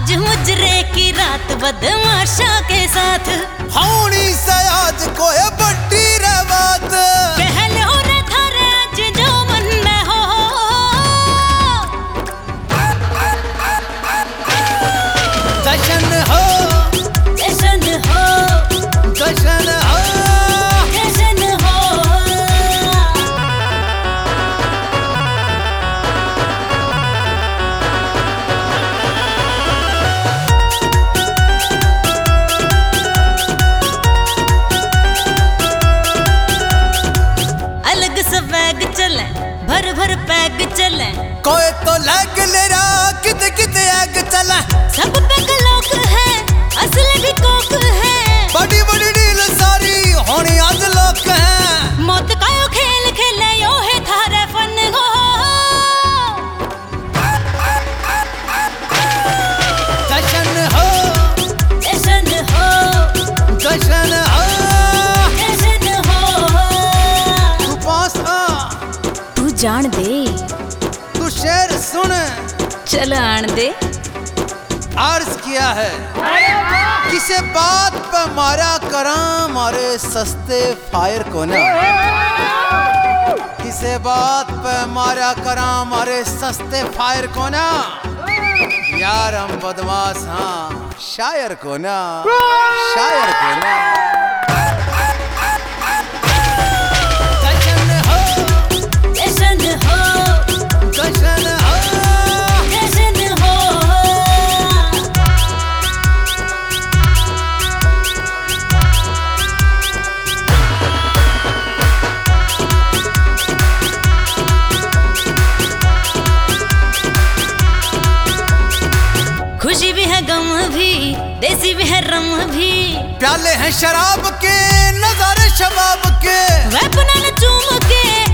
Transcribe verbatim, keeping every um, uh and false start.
आज मुजरे की रात बदमाशा के साथ होनी से आज कोई बड़ी रे बात पहले हो रे थारे आज जो मन में हो जश्न हो जश्न हो जश्न हो जश्न हो। बैग चले भर भर पैग चले कोई तो लग ले रहा कित कित एग चले सब पैग लोग है असली भी कोक है बड़ी बड़ी डील सारी होनी आज लोग है मौत का यो खेल खेले यो है थारे फन हो जश्न हो जश्न हो जश्न हो जान दे तू शेर सुन चल आन दे अर्ज किया है किसे बात पे मारा करा मारे सस्ते फायर को ना किसे बात पे मारा करा मारे सस्ते फायर को ना यार हम बदमाश हाँ शायर को ना शायर को ना खुशी भी है गम भी देसी भी है रम भी प्याले हैं शराब के नजारे शबाब के वह पुनः चूम के